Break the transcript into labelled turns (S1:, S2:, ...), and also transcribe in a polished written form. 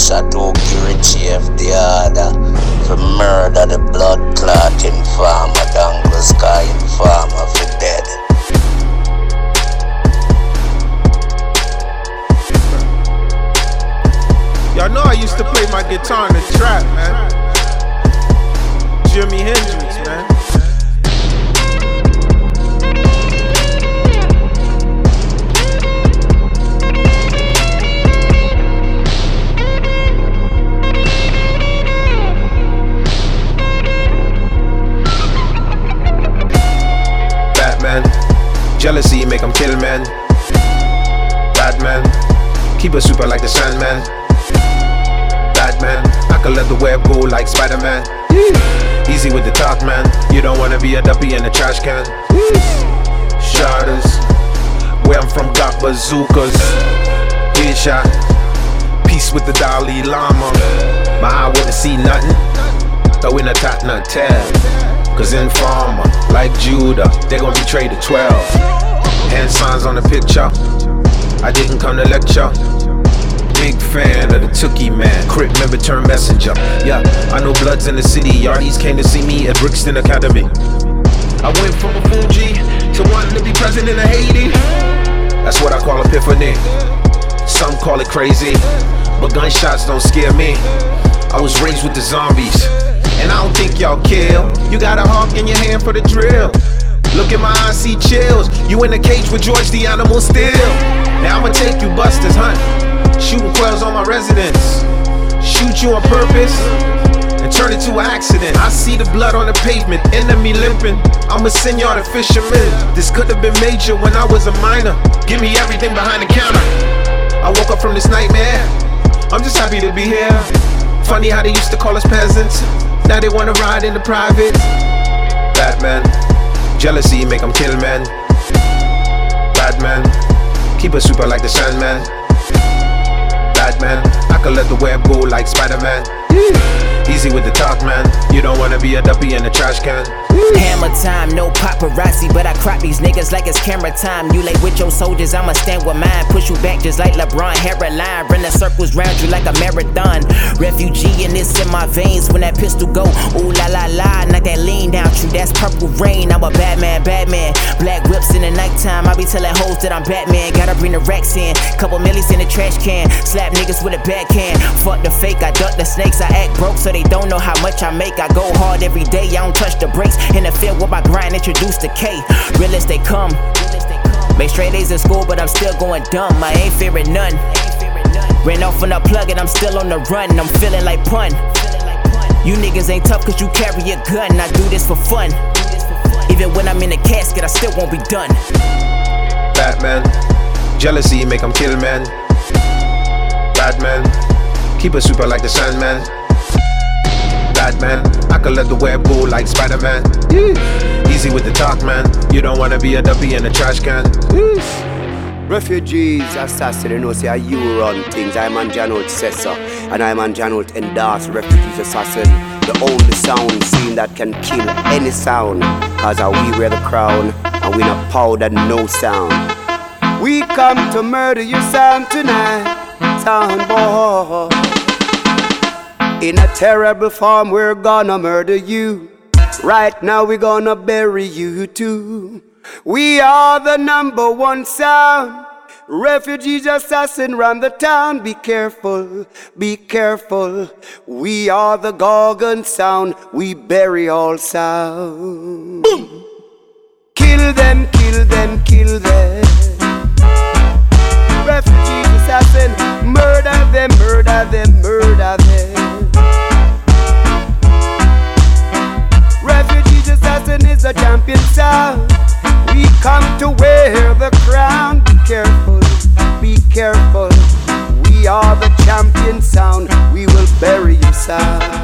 S1: shot to Richie F. the order for murder the blood clotting farmer, Dangle Sky farmer for dead.
S2: Y'all know I used to play my guitar in the trap, man. Jimi Hendrix, man.
S3: Batman, jealousy make 'em kill, man. Batman, keep it super like the Sandman. Batman, I can let the web go like Spider-Man. Easy with the talk, man. You don't wanna be a duppy in a trash can. Shotters, where I'm from got bazookas. Headshot, peace with the Dalai Lama. My eye wouldn't see nothing. Throw in a tot nut tab. Cause Informer, like Judah, they gon' betray the 12. Hand signs on the picture. I didn't come to lecture. Big fan of the Tookie man, Crip member turned messenger. Yeah, I know bloods in the city. Yardies came to see me at Brixton Academy. I went from a Fuji to wanting to be president of Haiti. That's what I call epiphany. Some call it crazy, but gunshots don't scare me. I was raised with the zombies, and I don't think y'all kill. You got a hawk in your hand for the drill. Look in my eyes, see chills. You in a cage with George the animal still. Now I'ma take you busters hunt. Shooting quails on my residence. Shoot you on purpose and turn it to an accident. I see the blood on the pavement, enemy limping. I'ma send y'all the fishermen. This could have been major when I was a minor. Give me everything behind the counter. I woke up from this nightmare. I'm just happy to be here. Funny how they used to call us peasants. Now they wanna ride in the private. Batman, jealousy make 'em kill, man. Batman, keep it super like the Sandman. Batman, I can let the web go like Spider-Man. Easy with the talk, man. You don't wanna be a duppy in a trash can.
S4: Hammer time, no paparazzi, but I crop these niggas like it's camera time. You lay with your soldiers, I'ma stand with mine. Push you back just like LeBron, hairline. Run the circles round you like a marathon. Refugee and it's in my veins when that pistol go. Ooh la la la, knock that lean down, true, that's purple rain. I'm a Batman. Black whips in the nighttime, I be telling hoes that I'm Batman. Gotta bring the racks in, couple millies in the trash can. Slap niggas with a backhand. Fuck the fake, I duck the snakes. I act broke so they don't know how much I make. I go hard every day, I don't touch the brakes. In the field with my grind, introduced to K. Real as they come. Make straight A's in school, but I'm still going dumb. I ain't fearing none. Ran off on a plug and I'm still on the run. I'm feeling like pun. You niggas ain't tough cause you carry a gun. I do this for fun. Even when I'm in a casket, I still won't be done.
S3: Batman, jealousy make 'em kill, man. Batman, keep it super like the Sandman. Batman, I can let the web go like Spider-Man. Easy with the talk, man. You don't wanna be a duppy in a trash can.
S5: Refugees, assassin, you know, say you run things. I'm on Janot Sessa, and I'm on Janot endorse refugees assassin. The only sound scene that can kill any sound. Cause we wear the crown, and we not powder no sound. We come to murder your sound tonight, sound boy. In a terrible form, we're gonna murder you. Right now, we're gonna bury you too. We are the #1 sound. Refugees, assassin, run the town. Be careful, be careful. We are the Gorgon sound. We bury all sound. Boom! Kill them, kill them, kill them. Refugees, assassin, murder them, murder them, murder them. Refugees, assassin is a champion sound. We come to wear the crown. Be careful, be careful. We are the champion sound. We will bury you sound.